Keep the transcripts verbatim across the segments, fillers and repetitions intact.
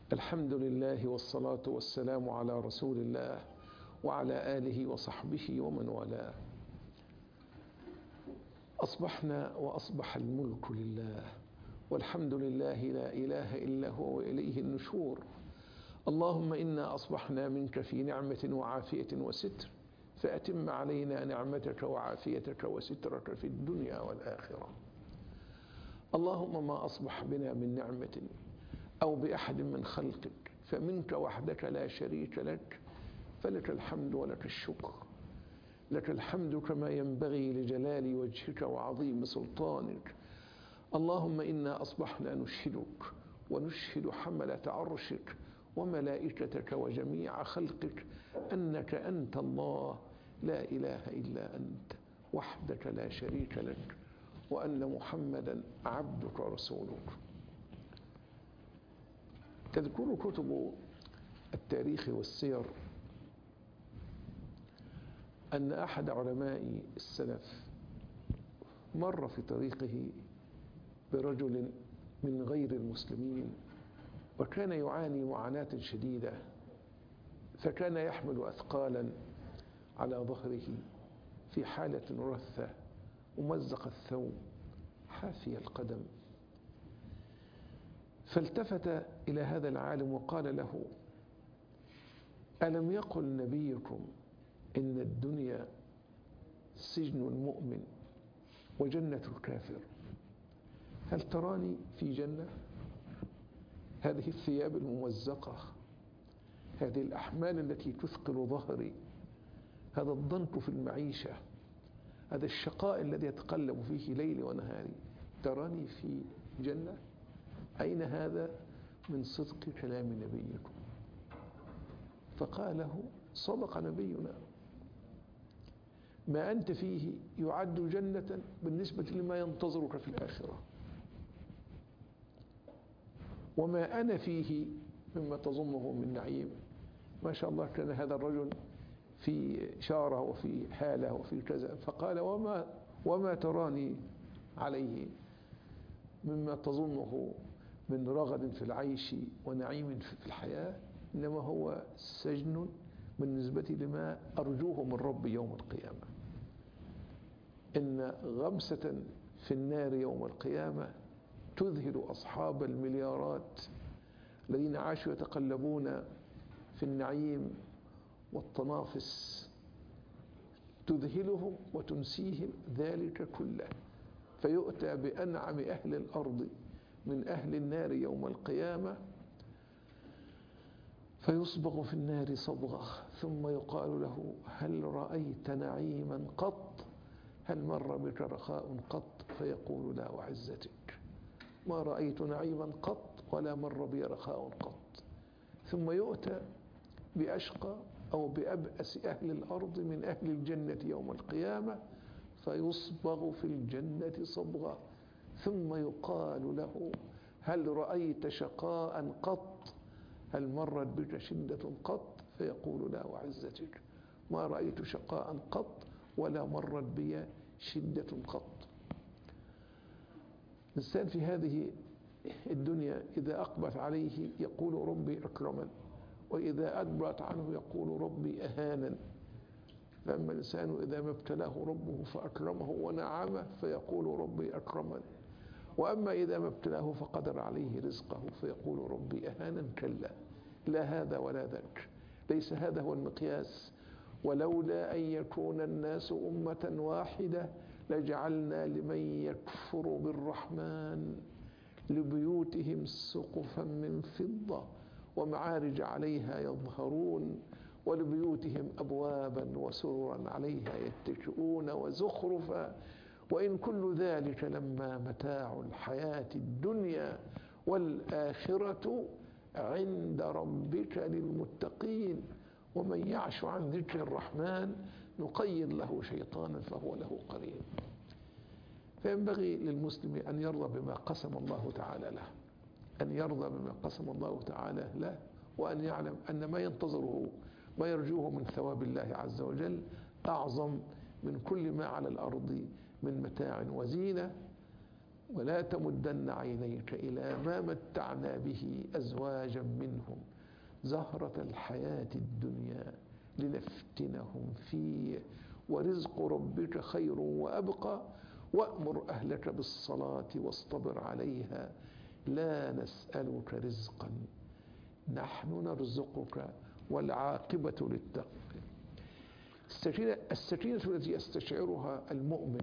الحمد لله والصلاة والسلام على رسول الله وعلى آله وصحبه ومن والاه. أصبحنا وأصبح الملك لله، والحمد لله لا إله إلا هو وإليه النشور. اللهم إنا أصبحنا منك في نعمة وعافية وستر، فأتم علينا نعمتك وعافيتك وسترك في الدنيا والآخرة. اللهم ما أصبح بنا من نعمة أو بأحد من خلقك فمنك وحدك لا شريك لك، فلك الحمد ولك الشكر. لك الحمد كما ينبغي لجلال وجهك وعظيم سلطانك. اللهم إنا أصبحنا نشهدك ونشهد حملة عرشك وملائكتك وجميع خلقك أنك أنت الله لا إله إلا أنت وحدك لا شريك لك، وأن محمدا عبدك ورسولك. تذكر كتب التاريخ والسير أن أحد علماء السلف مر في طريقه برجل من غير المسلمين، وكان يعاني معاناة شديدة، فكان يحمل أثقالا على ظهره في حالة رثة، ممزق الثوب، حافي القدم. فالتفت إلى هذا العالم وقال له: ألم يقل نبيكم إن الدنيا سجن المؤمن وجنة الكافر؟ هل تراني في جنة؟ هذه الثياب الممزقة، هذه الأحمال التي تثقل ظهري، هذا الضنك في المعيشة، هذا الشقاء الذي يتقلب فيه ليلي ونهاري، تراني في جنة؟ أين هذا من صدق كلام نبيكم؟ فقال له: صدق نبينا، ما أنت فيه يعد جنة بالنسبة لما ينتظرك في الآخرة، وما أنا فيه مما تظنه من نعيم. ما شاء الله، كان هذا الرجل في شارة وفي حالة وفي كذا، فقال: وما, وما تراني عليه مما تظنه من رغد في العيش ونعيم في الحياة، إنما هو سجن بالنسبة لما أرجوه من ربي يوم القيامة. إن غمسة في النار يوم القيامة تذهل أصحاب المليارات الذين عاشوا يتقلبون في النعيم والتنافس، تذهلهم وتنسيهم ذلك كله، فيؤتى بأنعم أهل الأرض من أهل النار يوم القيامة فيصبغ في النار صبغة، ثم يقال له: هل رأيت نعيما قط؟ هل مر بك رخاء قط؟ فيقول: لا وعزتك ما رأيت نعيما قط ولا مر بي رخاء قط. ثم يؤتى بأشقى أو بأبأس أهل الأرض من أهل الجنة يوم القيامة فيصبغ في الجنة صبغة، ثم يقال له: هل رأيت شقاء قط؟ هل مرت بك شدة قط؟ فيقول: لا وعزتك ما رأيت شقاء قط ولا مرت بي شدة قط. الإنسان في هذه الدنيا إذا أقبلت عليه يقول: ربي أكرمن، وإذا أدبرت عنه يقول: ربي أهانن. فأما الإنسان إذا ما ابتلاه ربه فأكرمه ونعمه فيقول: ربي أكرمن، وأما إذا ما ابتلاه فقدر عليه رزقه فيقول: ربي أهانن. كلا، لا هذا ولا ذاك، ليس هذا هو المقياس. ولولا أن يكون الناس أمة واحدة لجعلنا لمن يكفر بالرحمن لبيوتهم سقفا من فضة ومعارج عليها يظهرون ولبيوتهم أبوابا وسررا عليها يتكئون وزخرفا وإن كل ذلك لما متاع الحياة الدنيا والآخرة عند ربك للمتقين ومن يعش عن ذكر الرحمن نقيض له شيطانا فهو له قرين. فينبغي للمسلم أن يرضى بما قسم الله تعالى له، أن يرضى بما قسم الله تعالى له، وأن يعلم أن ما ينتظره ما يرجوه من ثواب الله عز وجل أعظم من كل ما على الأرض من متاع وزينة. ولا تمدن عينيك إلى ما متعنا به أزواجا منهم زهرة الحياة الدنيا لنفتنهم فيه ورزق ربك خير وأبقى وأمر أهلك بالصلاة واصطبر عليها لا نسألك رزقا نحن نرزقك والعاقبة للتقوى. السكينة, السكينة التي يستشعرها المؤمن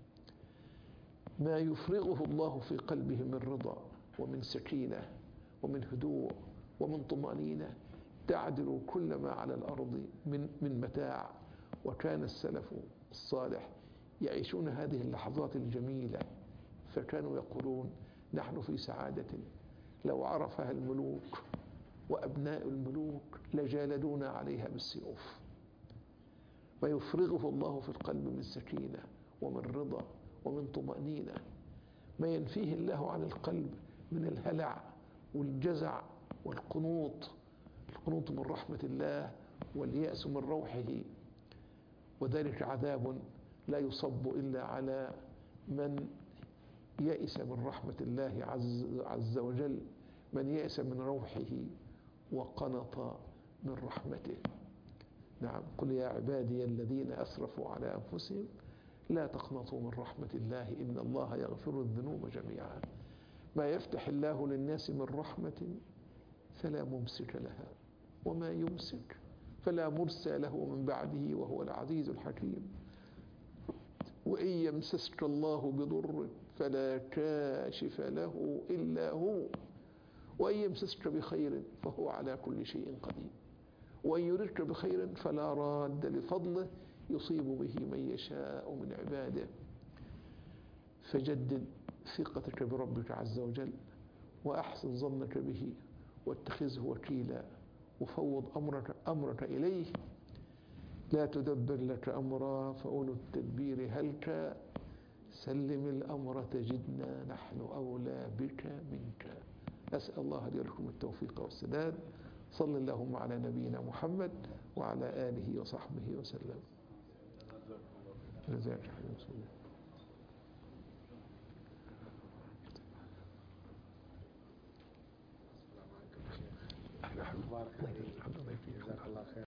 ما يفرغه الله في قلبه من رضا ومن سكينة ومن هدوء ومن طمأنينة تعدل كل ما على الأرض من من متاع. وكان السلف الصالح يعيشون هذه اللحظات الجميلة فكانوا يقولون نحن في سعادة لو عرفها الملوك وأبناء الملوك لجالدونا عليها بالسيوف. ما يفرغه الله في القلب من سكينة ومن رضا ومن طمأنينة، ما ينفيه الله عن القلب من الهلع والجزع والقنوط، القنوط من رحمة الله واليأس من روحه. وذلك عذاب لا يصب إلا على من يئس من رحمة الله عز, عز وجل، من يئس من روحه وقنط من رحمته. نعم، قل يا عبادي الذين أسرفوا على أنفسهم لا تقنطوا من رحمة الله إن الله يغفر الذنوب جميعا. ما يفتح الله للناس من رحمة فلا ممسك لها وما يمسك فلا مرسى له من بعده وهو العزيز الحكيم. وإن يمسسك الله بضر فلا كاشف له إلا هو وإن يمسسك بخير فهو على كل شيء قدير وإن يردك بخير فلا راد لفضله يصيب به من يشاء من عباده. فجدد ثقتك بربك عز وجل وأحسن ظنك به واتخذه وكيلا وفوض أمرك, أمرك إليه. لا تدبر لك أمرا فأولو التدبير هلك سلم الأمر تجدنا نحن أولى بك منك. أسأل الله لي ولكم التوفيق والسداد. صلى اللهم على نبينا محمد وعلى آله وصحبه وسلم. جزاك الله خير.